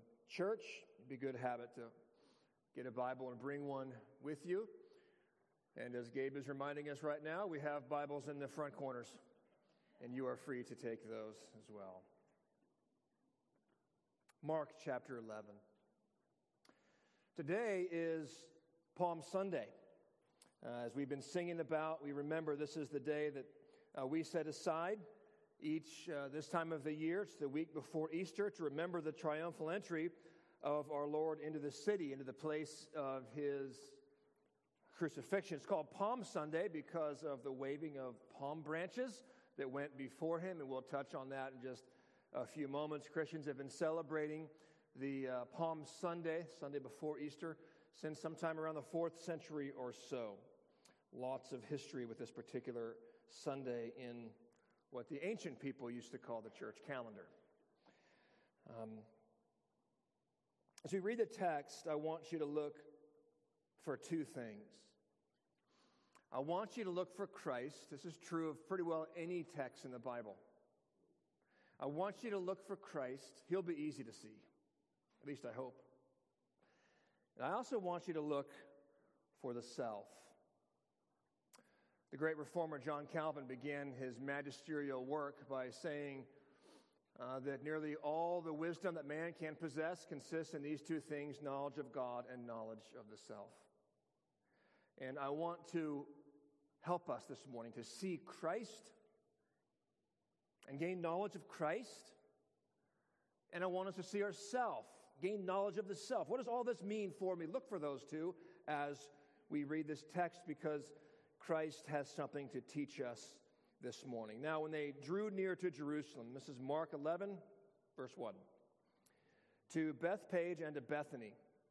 church, it'd be a good habit to get a Bible and bring one with you. And as Gabe is reminding us right now, we have Bibles in the front corners, and you are free to take those as well. Mark chapter 11. Today is Palm Sunday. As we've been singing about, we remember this is the day that we set aside each this time of the year. It's the week before Easter to remember the triumphal entry of our Lord into the city, into the place of his crucifixion. It's called Palm Sunday because of the waving of palm branches that went before him, and we'll touch on that in just a few moments. Christians have been celebrating the Palm Sunday, Sunday before Easter, since sometime around the 4th century or so. Lots of history with this particular Sunday in what the ancient people used to call the church calendar. As we read the text, I want you to look for two things. I want you to look for Christ. This is true of pretty well any text in the Bible. I want you to look for Christ. He'll be easy to see. At least I hope. And I also want you to look for the self. The great reformer John Calvin began his magisterial work by saying that nearly all the wisdom that man can possess consists in these two things: knowledge of God and knowledge of the self. And I want to help us this morning to see Christ and gain knowledge of Christ. And I want us to see ourselves, gain knowledge of the self. What does all this mean for me? Look for those two as we read this text, because Christ has something to teach us this morning. Now, when they drew near to Jerusalem, this is Mark 11, verse 1, to Bethphage and to Bethany,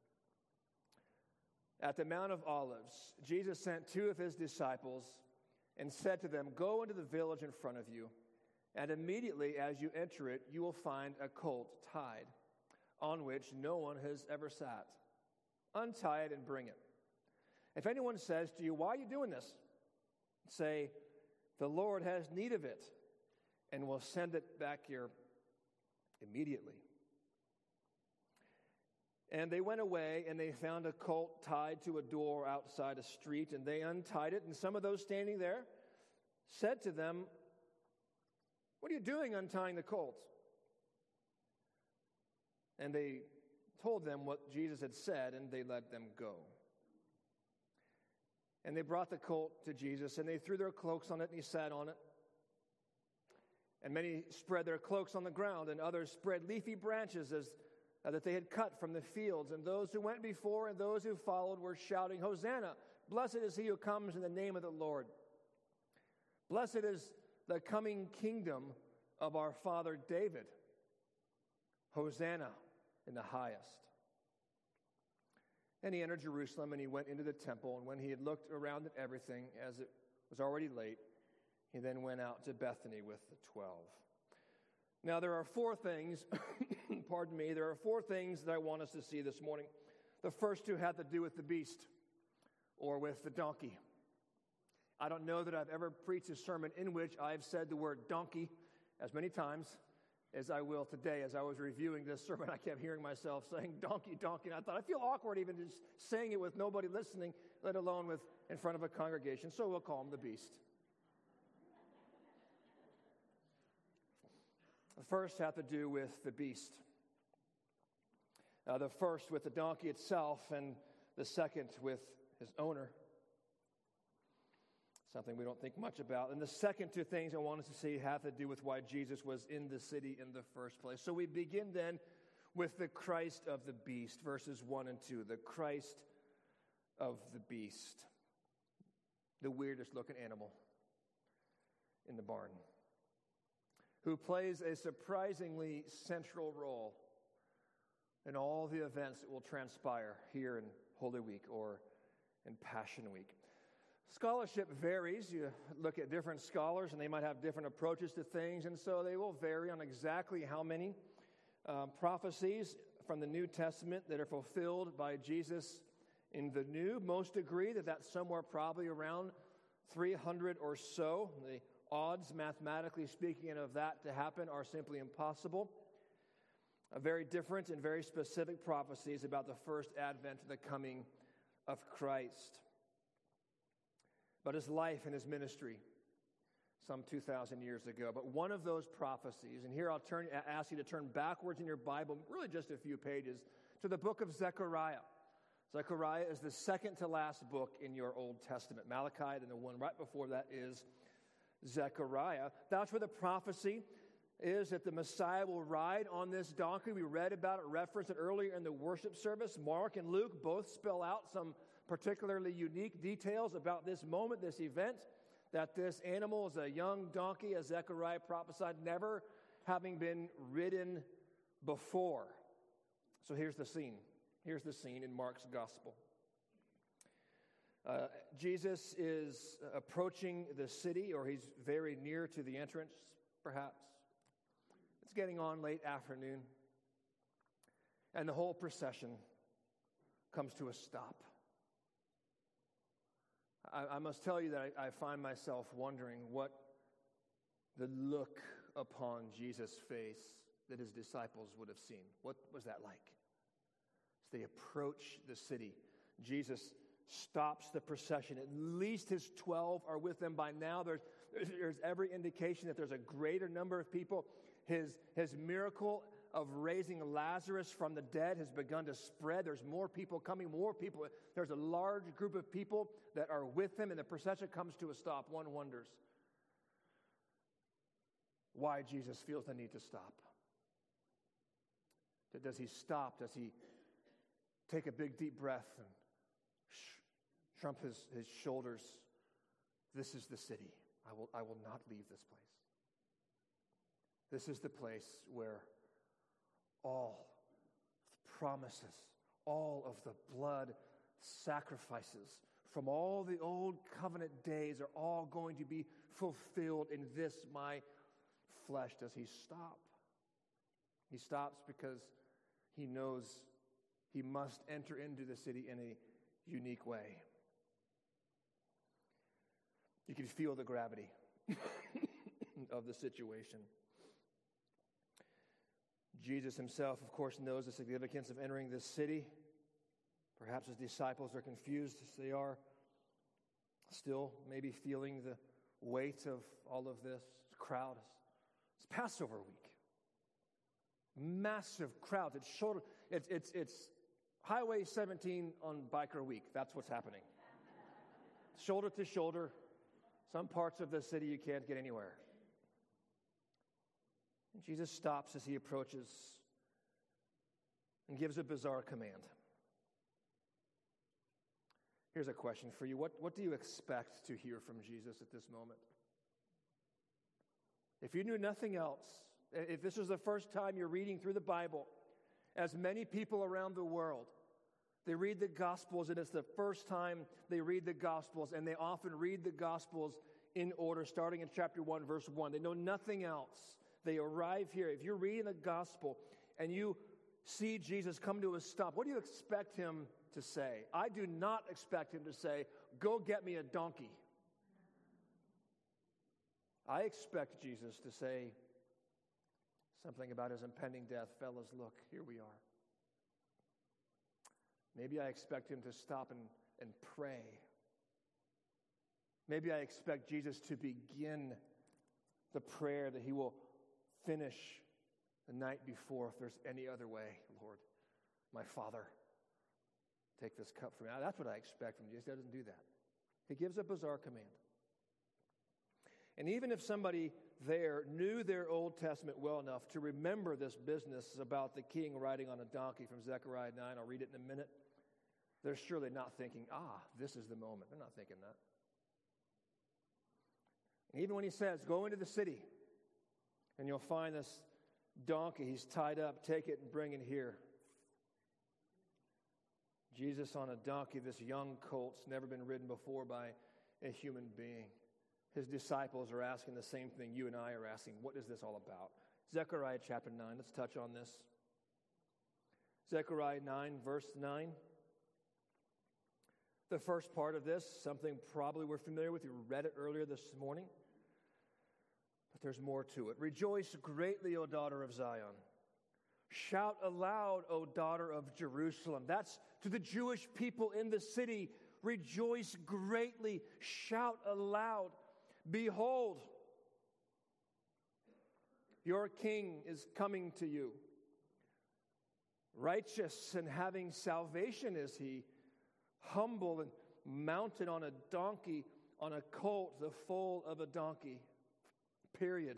at the Mount of Olives, Jesus sent two of his disciples and said to them, "Go into the village in front of you, and immediately as you enter it, you will find a colt tied, on which no one has ever sat. Untie it and bring it. If anyone says to you, 'Why are you doing this?' say, 'The Lord has need of it, and will send it back here immediately.'" And they went away, and they found a colt tied to a door outside a street, and they untied it. And some of those standing there said to them, "What are you doing untying the colt?" And they told them what Jesus had said, and they let them go. And they brought the colt to Jesus, and they threw their cloaks on it, and he sat on it. And many spread their cloaks on the ground, and others spread leafy branches that they had cut from the fields. And those who went before and those who followed were shouting, "Hosanna! Blessed is he who comes in the name of the Lord. Blessed is the coming kingdom of our father David. Hosanna in the highest." And he entered Jerusalem, and he went into the temple. And when he had looked around at everything, as it was already late, he then went out to Bethany with the 12. Now, there are four things, there are four things that I want us to see this morning. The first two have to do with the beast, or with the donkey. I don't know that I've ever preached a sermon in which I've said the word donkey as many times as I will today. As I was reviewing this sermon, I kept hearing myself saying donkey, donkey, and I thought, I feel awkward even just saying it with nobody listening, let alone in front of a congregation, so we'll call him the beast. The first have to do with the beast. The first with the donkey itself, and the second with his owner. Something we don't think much about. And the second two things I want us to see have to do with why Jesus was in the city in the first place. So we begin then with the Christ of the beast, verses 1 and 2. The Christ of the beast. The weirdest looking animal in the barn, who plays a surprisingly central role in all the events that will transpire here in Holy Week or in Passion Week. Scholarship varies. You look at different scholars, and they might have different approaches to things, and so they will vary on exactly how many prophecies from the New Testament that are fulfilled by Jesus in the New. Most agree that that's somewhere probably around 300 or so. The odds, mathematically speaking, of that to happen are simply impossible. very different and very specific prophecies about the first advent, the coming of Christ. But his life and his ministry, some 2,000 years ago. But one of those prophecies, and here I'll ask you to turn backwards in your Bible, really just a few pages, to the book of Zechariah. Zechariah is the second to last book in your Old Testament. Malachi, and the one right before that is Zechariah. That's where the prophecy is that the Messiah will ride on this donkey. We read about it, referenced it earlier in the worship service. Mark and Luke both spell out some particularly unique details about this moment, this event, that this animal is a young donkey, as Zechariah prophesied, never having been ridden before. So here's the scene. Here's the scene in Mark's gospel. Jesus is approaching the city, or he's very near to the entrance, perhaps. It's getting on late afternoon, and the whole procession comes to a stop. I must tell you that I find myself wondering what the look upon Jesus' face that his disciples would have seen. What was that like? As they approach the city, Jesus stops the procession. At least his 12 are with them by now. There's every indication that there's a greater number of people. His miracle of raising Lazarus from the dead has begun to spread. There's more people coming, more people. There's a large group of people that are with him, and the procession comes to a stop. One wonders why Jesus feels the need to stop. Does he stop? Does he take a big, deep breath and shrug his shoulders? This is the city. I will not leave this place. This is the place where all the promises, all of the blood sacrifices from all the old covenant days are all going to be fulfilled in this, my flesh. Does he stop? He stops because he knows he must enter into the city in a unique way. You can feel the gravity of the situation. Jesus himself, of course, knows the significance of entering this city. Perhaps his disciples are confused as they are, still maybe feeling the weight of all of this crowd. It's Passover week. Massive crowds. It's Highway 17 on Biker Week. That's what's happening. Shoulder to shoulder. Some parts of the city you can't get anywhere. And Jesus stops as he approaches and gives a bizarre command. Here's a question for you. What do you expect to hear from Jesus at this moment? If you knew nothing else, if this is the first time you're reading through the Bible, as many people around the world, they read the Gospels, and it's the first time they read the Gospels, and they often read the Gospels in order, starting in chapter 1, verse 1. They know nothing else. They arrive here. If you're reading the Gospel and you see Jesus come to a stop, what do you expect him to say? I do not expect him to say, "Go get me a donkey." I expect Jesus to say something about his impending death. Fellas, look, here we are. Maybe I expect him to stop and pray. Maybe I expect Jesus to begin the prayer that he will finish the night before. If there's any other way, Lord, my Father, take this cup from me. That's what I expect from Jesus. He doesn't do that. He gives a bizarre command. And even if somebody there knew their Old Testament well enough to remember this business about the king riding on a donkey from Zechariah 9, I'll read it in a minute, they're surely not thinking, this is the moment. They're not thinking that. And even when he says, go into the city, and you'll find this donkey, he's tied up, take it and bring it here. Jesus on a donkey, this young colt's never been ridden before by a human being. His disciples are asking the same thing you and I are asking. What is this all about? Zechariah chapter 9, let's touch on this. Zechariah 9, verse 9. The first part of this, something probably we're familiar with. You read it earlier this morning. But there's more to it. Rejoice greatly, O daughter of Zion. Shout aloud, O daughter of Jerusalem. That's to the Jewish people in the city. Rejoice greatly. Shout aloud. Behold, your king is coming to you. Righteous and having salvation is he, humble and mounted on a donkey, on a colt, the foal of a donkey. Period.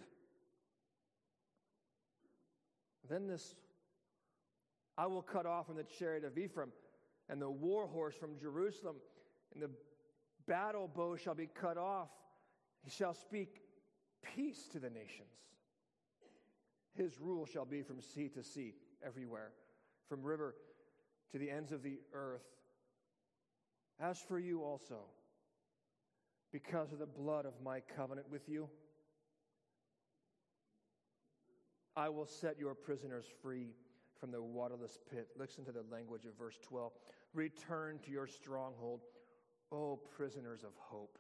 Then this, I will cut off from the chariot of Ephraim, and the war horse from Jerusalem, and the battle bow shall be cut off. He shall speak peace to the nations. His rule shall be from sea to sea, everywhere, from river to the ends of the earth. As for you also, because of the blood of my covenant with you, I will set your prisoners free from the waterless pit. Listen to the language of verse 12. Return to your stronghold, O prisoners of hope.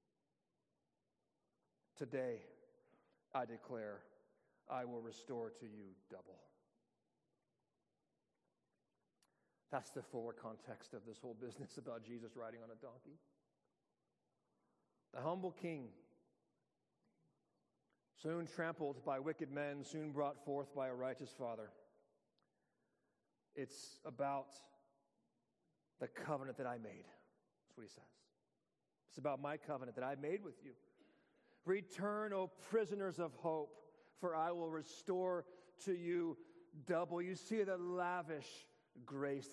Today, I declare, I will restore to you double. That's the forward context of this whole business about Jesus riding on a donkey. The humble king, soon trampled by wicked men, soon brought forth by a righteous father. It's about the covenant that I made. That's what he says. It's about my covenant that I made with you. Return, O prisoners of hope, for I will restore to you double. You see the lavish grace,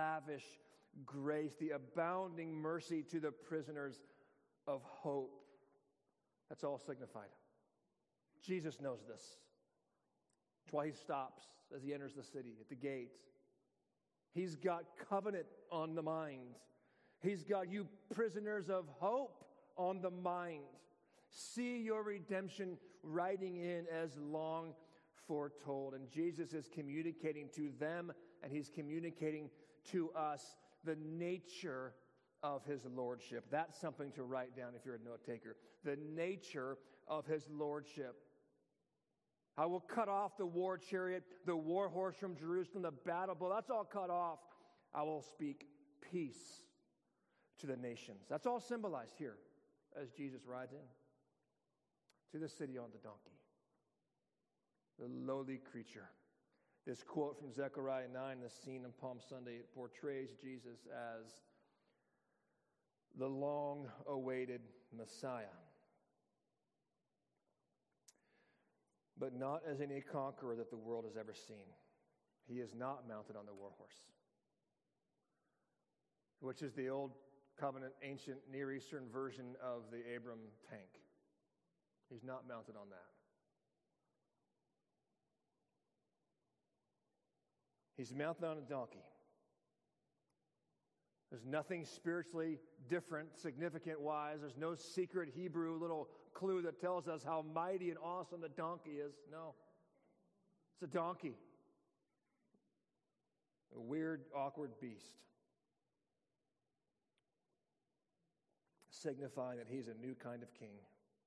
the abounding mercy to the prisoners of hope. That's all signified. Jesus knows this. That's why he stops as he enters the city at the gate. He's got covenant on the mind. He's got you prisoners of hope on the mind. See your redemption riding in as long foretold. And Jesus is communicating to them, and he's communicating to us the nature of his lordship. That's something to write down if you're a note taker. The nature of his lordship. I will cut off the war chariot, the war horse from Jerusalem, the battle bow. That's all cut off. I will speak peace to the nations. That's all symbolized here as Jesus rides in to the city on the donkey. The lowly creature. This quote from Zechariah 9, the scene on Palm Sunday, it portrays Jesus as the long-awaited Messiah. But not as any conqueror that the world has ever seen. He is not mounted on the war horse, which is the old covenant, ancient Near Eastern version of the Abram tank. He's not mounted on that. He's mounted on a donkey. There's nothing spiritually different, significant-wise. There's no secret Hebrew little clue that tells us how mighty and awesome the donkey is. No. It's a donkey. A weird, awkward beast. Signifying that he's a new kind of king.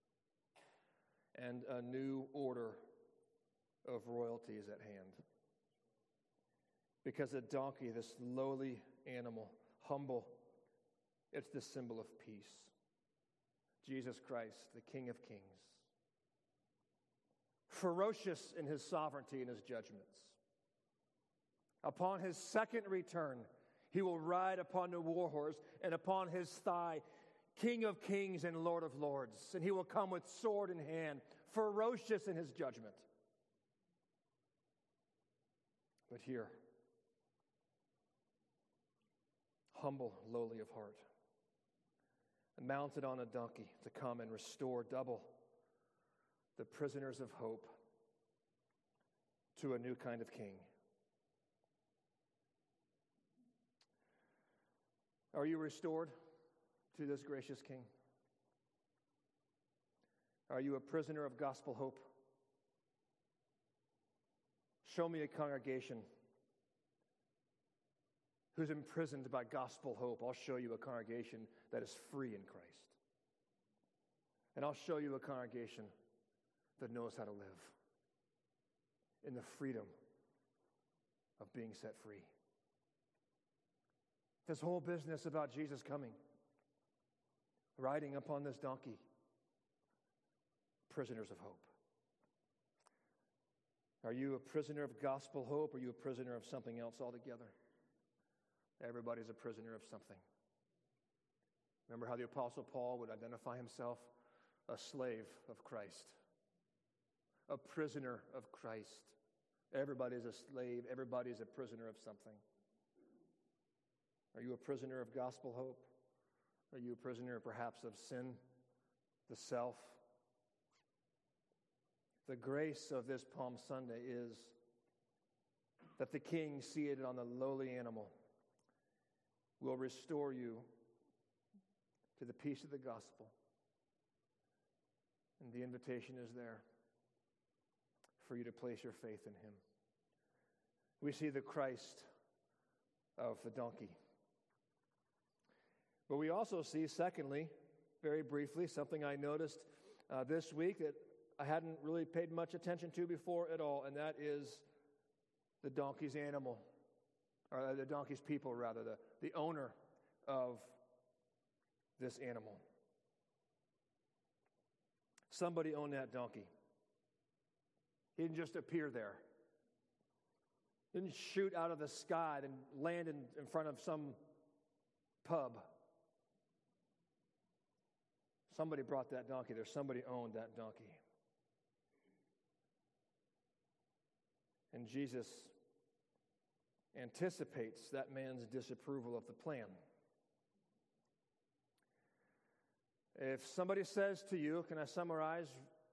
And a new order of royalty is at hand. Because a donkey, this lowly animal, humble, it's the symbol of peace. Jesus Christ, the King of Kings. Ferocious in his sovereignty and his judgments. Upon his second return, he will ride upon the war horse, and upon his thigh, King of Kings and Lord of Lords. And he will come with sword in hand, ferocious in his judgment. But here, humble, lowly of heart, and mounted on a donkey to come and restore double the prisoners of hope to a new kind of king. Are you restored to this gracious king? Are you a prisoner of gospel hope? Show me a congregation who's imprisoned by gospel hope. I'll show you a congregation that is free in Christ. And I'll show you a congregation that knows how to live in the freedom of being set free. This whole business about Jesus coming, riding upon this donkey, prisoners of hope. Are you a prisoner of gospel hope, or are you a prisoner of something else altogether? Everybody's a prisoner of something. Remember how the Apostle Paul would identify himself? A slave of Christ, a prisoner of Christ. Everybody's a slave. Everybody's a prisoner of something. Are you a prisoner of gospel hope? Are you a prisoner perhaps of sin, the self? The grace of this Palm Sunday is that the King, seated on the lowly animal, will restore you to the peace of the gospel. And the invitation is there for you to place your faith in him. We see the Christ of the donkey. But we also see, secondly, very briefly, something I noticed this week that I hadn't really paid much attention to before at all, and that is the donkey's animal, or the donkey's people, rather, the owner of this animal. Somebody owned that donkey. He didn't just appear there. Didn't shoot out of the sky and land in front of some pub. Somebody brought that donkey there. Somebody owned that donkey. And Jesus anticipates that man's disapproval of the plan. If somebody says to you, can I summarize?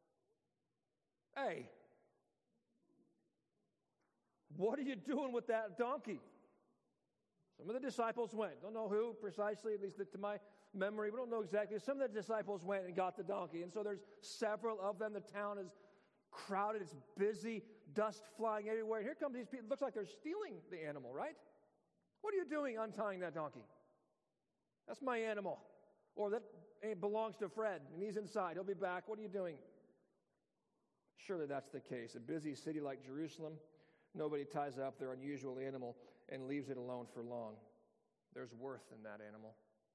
Hey, what are you doing with that donkey? Some of the disciples went. Don't know who precisely, at least to my memory. We don't know exactly. Some of the disciples went and got the donkey. And so there's several of them. The town is crowded. It's busy. Dust flying everywhere. And here come these people. It looks like they're stealing the animal, right? What are you doing untying that donkey? That's my animal. Or that belongs to Fred, and he's inside. He'll be back. What are you doing? Surely that's the case. A busy city like Jerusalem, nobody ties up their unusual animal and leaves it alone for long. There's worth in that animal.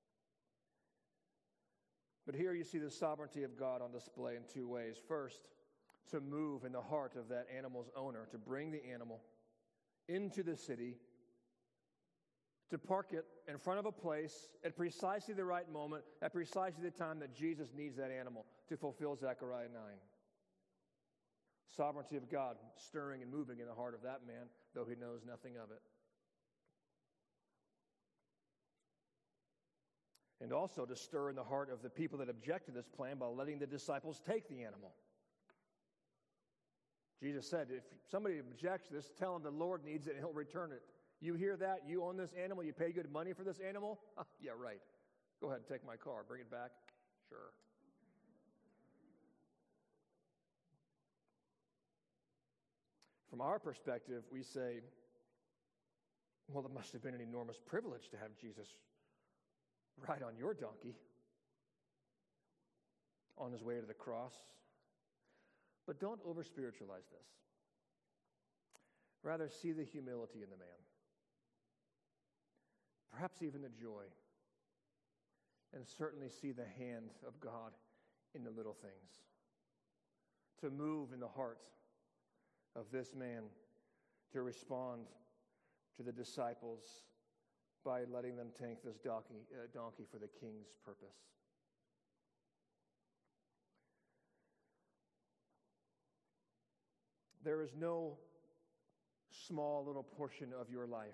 But here you see the sovereignty of God on display in two ways. First, to move in the heart of that animal's owner, to bring the animal into the city, to park it in front of a place at precisely the right moment, at precisely the time that Jesus needs that animal to fulfill Zechariah 9. Sovereignty of God stirring and moving in the heart of that man, though he knows nothing of it. And also to stir in the heart of the people that object to this plan by letting the disciples take the animal. Jesus said, if somebody objects to this, tell him the Lord needs it and he'll return it. You hear that? You own this animal? You pay good money for this animal? Yeah, right. Go ahead and take my car. Bring it back. Sure. From our perspective, we say, well, it must have been an enormous privilege to have Jesus ride on your donkey on his way to the cross. But don't over-spiritualize this. Rather, see the humility in the man. Perhaps even the joy. And certainly see the hand of God in the little things. To move in the heart of this man to respond to the disciples by letting them take this donkey for the king's purpose. There is no small little portion of your life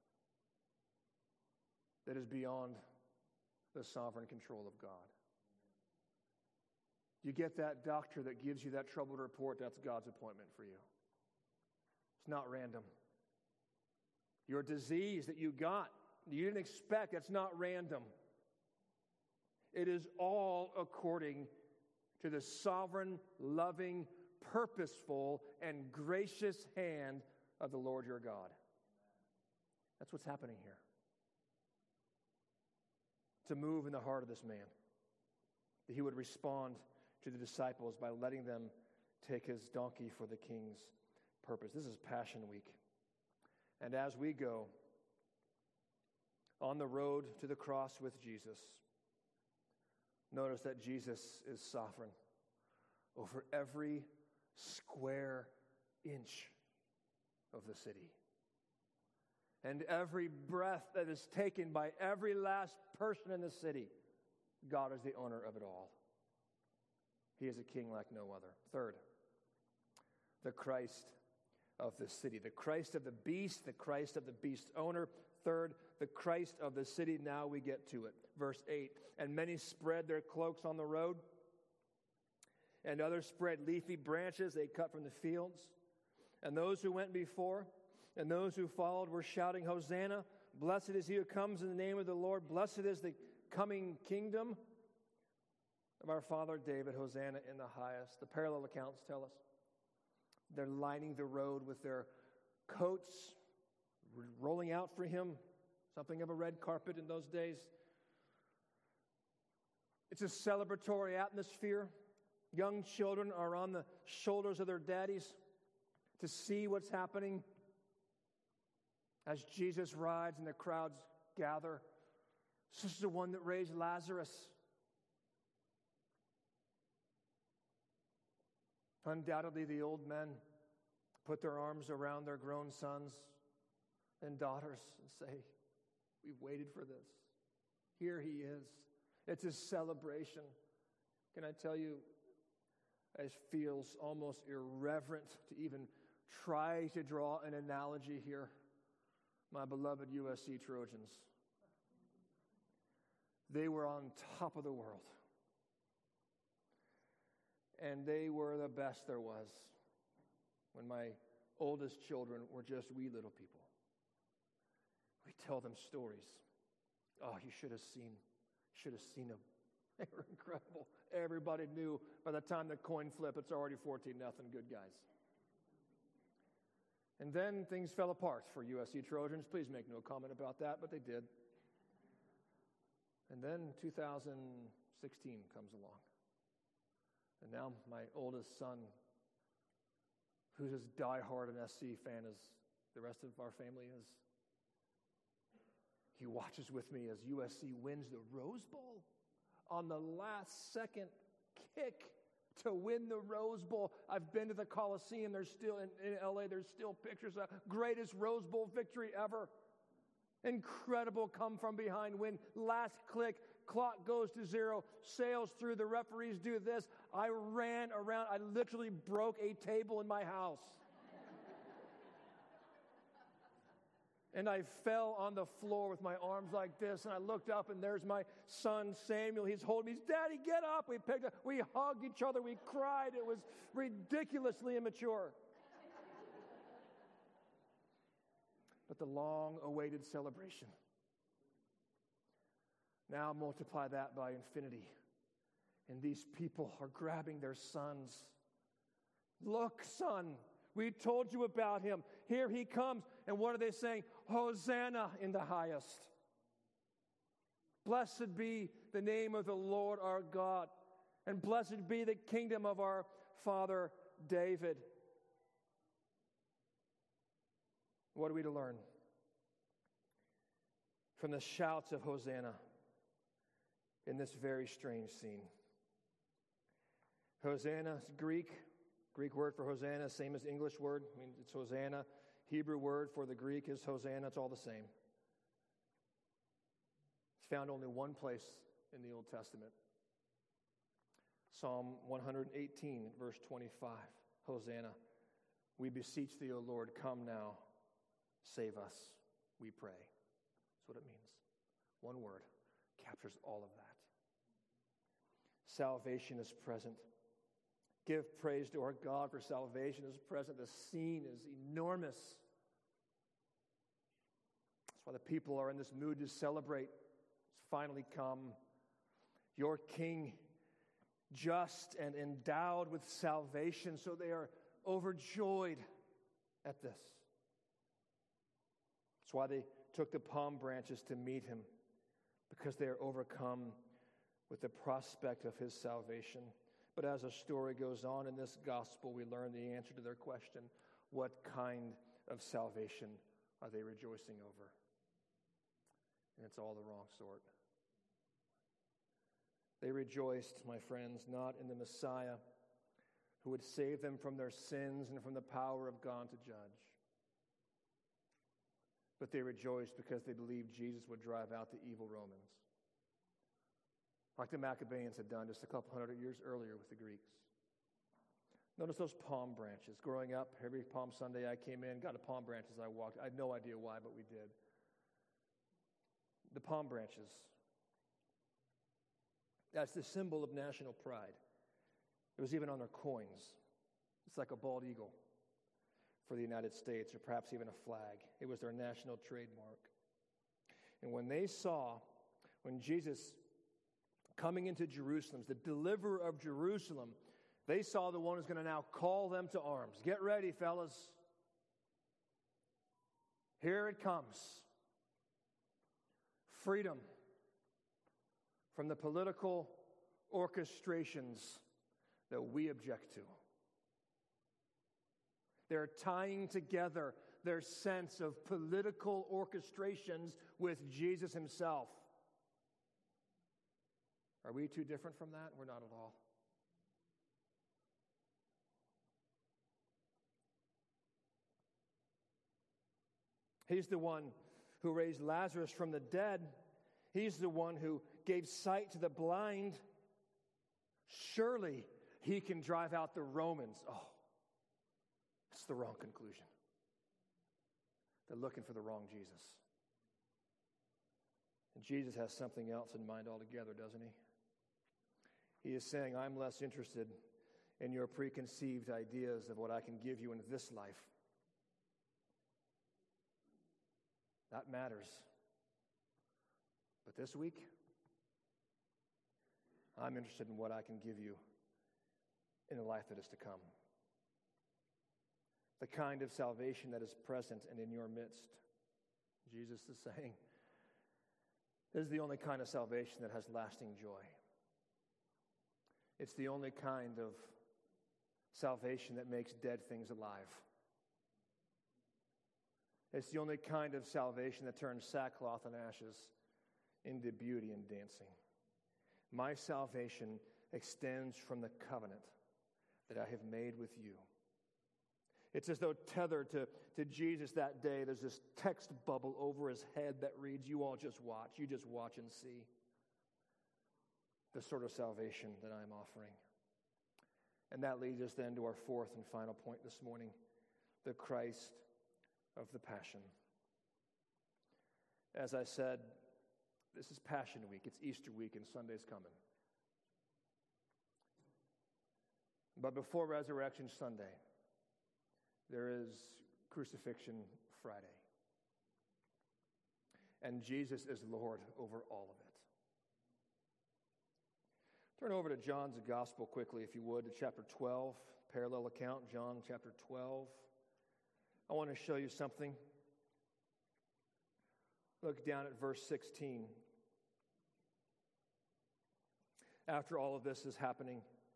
that is beyond the sovereign control of God. You get that doctor that gives you that troubled report, that's God's appointment for you. It's not random. Your disease that you got, you didn't expect, that's not random. It is all according to the sovereign, loving, purposeful, and gracious hand of the Lord your God. That's what's happening here. To move in the heart of this man, that he would respond to the disciples by letting them take his donkey for the king's purpose. This is Passion Week. And as we go on the road to the cross with Jesus, notice that Jesus is sovereign over every square inch of the city. And every breath that is taken by every last person in the city, God is the owner of it all. He is a king like no other. Third, the Christ of the city. The Christ of the beast, the Christ of the beast's owner. Third, the Christ of the city. Now we get to it. Verse 8, and many spread their cloaks on the road, and others spread leafy branches they cut from the fields. And those who went before and those who followed were shouting, Hosanna, blessed is he who comes in the name of the Lord. Blessed is the coming kingdom of our father David. Hosanna in the highest. The parallel accounts tell us they're lining the road with their coats, rolling out for him, something of a red carpet in those days. It's a celebratory atmosphere. Young children are on the shoulders of their daddies to see what's happening as Jesus rides and the crowds gather. This is the one that raised Lazarus. Undoubtedly, the old men put their arms around their grown sons and daughters and say, we've waited for this. Here he is. It's a celebration. Can I tell you, it feels almost irreverent to even try to draw an analogy here. My beloved USC Trojans. They were on top of the world. And they were the best there was when my oldest children were just wee little people. We tell them stories. Oh, you should have seen them. They were incredible. Everybody knew by the time the coin flip, it's already 14-0, good guys. And then things fell apart for USC Trojans. Please make no comment about that, but they did. And then 2016 comes along. And now my oldest son, who's as diehard an SC fan as the rest of our family is, he watches with me as USC wins the Rose Bowl on the last second kick to win the Rose Bowl. I've been to the Coliseum. There's still, in LA, there's still pictures of greatest Rose Bowl victory ever. Incredible come from behind win. Last click, clock goes to 0, sails through, the referees do this. I ran around. I literally broke a table in my house. And I fell on the floor with my arms like this, and I looked up, and there's my son, Samuel. He's holding me. He's, Daddy, get up. We picked up. We hugged each other. We cried. It was ridiculously immature. But the long-awaited celebration. Now multiply that by infinity. And these people are grabbing their sons. Look, son, we told you about him. Here he comes. And what are they saying? Hosanna in the highest. Blessed be the name of the Lord our God. And blessed be the kingdom of our father David. What are we to learn from the shouts of Hosanna in this very strange scene? Hosanna is Greek word for Hosanna, same as English word. I mean, it's Hosanna. Hebrew word for the Greek is Hosanna. It's all the same. It's found only one place in the Old Testament. Psalm 118, verse 25. Hosanna. We beseech thee, O Lord, come now. Save us, we pray. That's what it means. One word captures all of that. Salvation is present. Give praise to our God, for salvation is present. The scene is enormous. That's why the people are in this mood to celebrate. It's finally come. Your King, just and endowed with salvation, so they are overjoyed at this. That's why they took the palm branches to meet him, because they are overcome with the prospect of his salvation. But as the story goes on in this gospel, we learn the answer to their question: what kind of salvation are they rejoicing over? And it's all the wrong sort. They rejoiced, my friends, not in the Messiah who would save them from their sins and from the power of God to judge. But they rejoiced because they believed Jesus would drive out the evil Romans, like the Maccabees had done just a couple hundred years earlier with the Greeks. Notice those palm branches. Growing up, every Palm Sunday I came in, got a palm branch as I walked. I had no idea why, but we did. The palm branches. That's the symbol of national pride. It was even on their coins. It's like a bald eagle for the United States, or perhaps even a flag. It was their national trademark. And when they saw, when Jesus coming into Jerusalem, the deliverer of Jerusalem, they saw the one who's going to now call them to arms. Get ready, fellas. Here it comes. Freedom from the political orchestrations that we object to. They're tying together their sense of political orchestrations with Jesus himself. Are we too different from that? We're not at all. He's the one who raised Lazarus from the dead. He's the one who gave sight to the blind. Surely he can drive out the Romans. Oh, it's the wrong conclusion. They're looking for the wrong Jesus. And Jesus has something else in mind altogether, doesn't he? He is saying, I'm less interested in your preconceived ideas of what I can give you in this life. That matters. But this week, I'm interested in what I can give you in the life that is to come. The kind of salvation that is present and in your midst. Jesus is saying, this is the only kind of salvation that has lasting joy. It's the only kind of salvation that makes dead things alive. It's the only kind of salvation that turns sackcloth and ashes into beauty and dancing. My salvation extends from the covenant that I have made with you. It's as though tethered to Jesus that day, there's this text bubble over his head that reads, you all just watch. You just watch and see the sort of salvation that I'm offering. And that leads us then to our fourth and final point this morning, the Christ of the Passion. As I said, this is Passion Week. It's Easter week and Sunday's coming. But before Resurrection Sunday, there is Crucifixion Friday. And Jesus is Lord over all of it. Turn over to John's Gospel quickly, if you would, to chapter 12, parallel account, John chapter 12. I want to show you something. Look down at verse 16. After all of this is happening,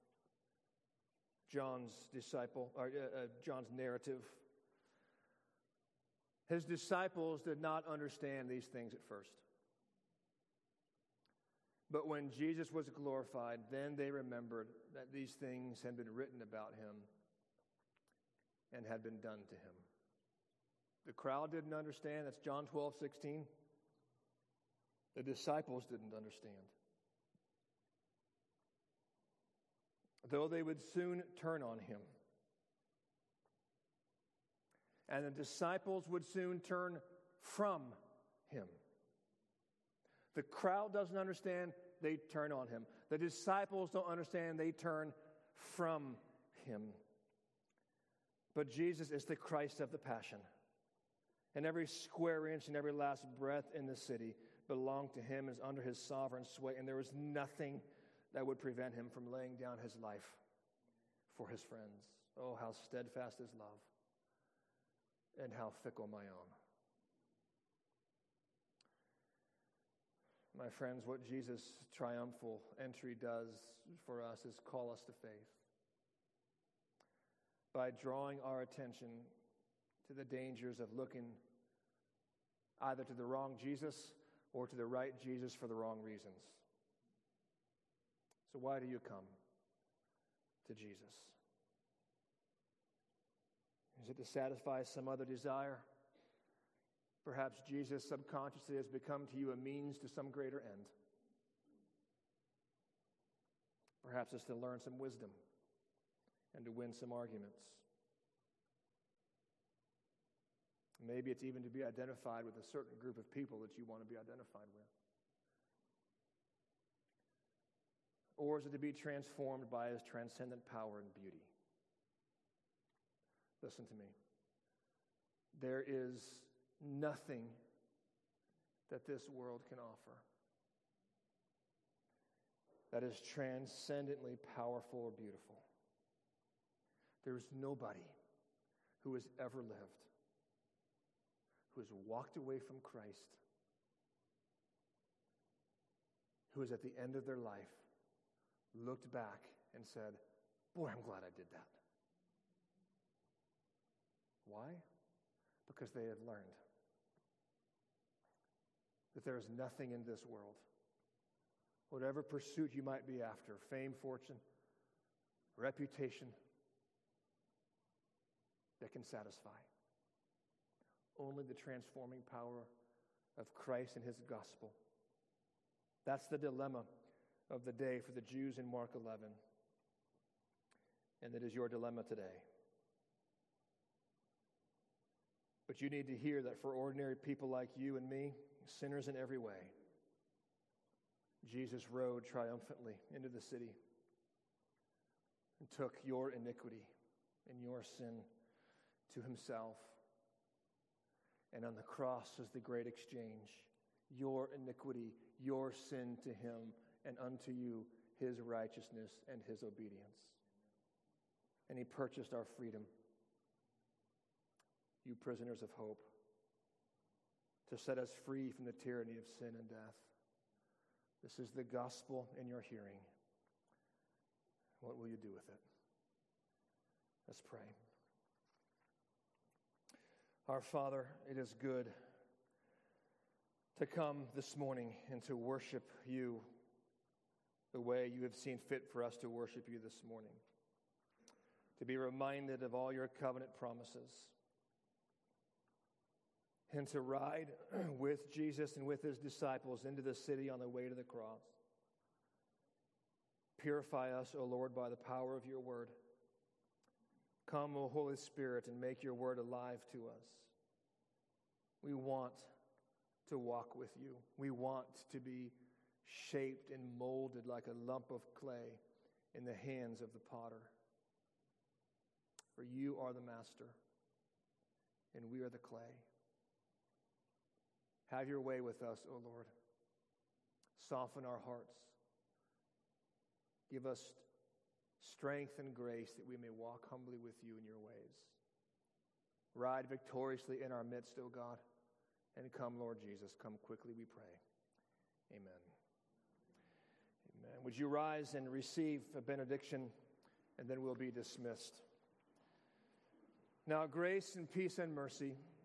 John's narrative. His disciples did not understand these things at first. But when Jesus was glorified, then they remembered that these things had been written about him and had been done to him. The crowd didn't understand. That's John 12:16. The disciples didn't understand. Though they would soon turn on him. And the disciples would soon turn from him. The crowd doesn't understand, they turn on him. The disciples don't understand, they turn from him. But Jesus is the Christ of the Passion. And every square inch and every last breath in the city belonged to him, is under his sovereign sway, and there was nothing that would prevent him from laying down his life for his friends. Oh, how steadfast is love, and how fickle my own. My friends, what Jesus' triumphal entry does for us is call us to faith. By drawing our attention to the dangers of looking either to the wrong Jesus or to the right Jesus for the wrong reasons. So why do you come to Jesus? Is it to satisfy some other desire? Perhaps Jesus subconsciously has become to you a means to some greater end. Perhaps it's to learn some wisdom and to win some arguments. Maybe it's even to be identified with a certain group of people that you want to be identified with. Or is it to be transformed by his transcendent power and beauty? Listen to me. There is nothing that this world can offer that is transcendently powerful or beautiful. There's nobody who has ever lived who has walked away from Christ, who has at the end of their life looked back and said, boy, I'm glad I did that. Why? Because they have learned that there is nothing in this world, whatever pursuit you might be after, fame, fortune, reputation, that can satisfy. Only the transforming power of Christ and his gospel. That's the dilemma of the day for the Jews in Mark 11. And it is your dilemma today. But you need to hear that for ordinary people like you and me, sinners in every way, Jesus rode triumphantly into the city and took your iniquity and your sin to himself. And on the cross is the great exchange. Your iniquity, your sin to him, and unto you his righteousness and his obedience. And he purchased our freedom, you prisoners of hope, to set us free from the tyranny of sin and death. This is the gospel in your hearing. What will you do with it? Let's pray. Our Father, it is good to come this morning and to worship you the way you have seen fit for us to worship you this morning. To be reminded of all your covenant promises. And to ride with Jesus and with his disciples into the city on the way to the cross. Purify us, O Lord, by the power of your word. Come, O Holy Spirit, and make your word alive to us. We want to walk with you. We want to be shaped and molded like a lump of clay in the hands of the potter. For you are the master, and we are the clay. Have your way with us, O Lord. Soften our hearts. Give us strength and grace that we may walk humbly with you in your ways. Ride victoriously in our midst, O God. And come, Lord Jesus, come quickly, we pray. Amen. Amen. Would you rise and receive a benediction, and then we'll be dismissed. Now, grace and peace and mercy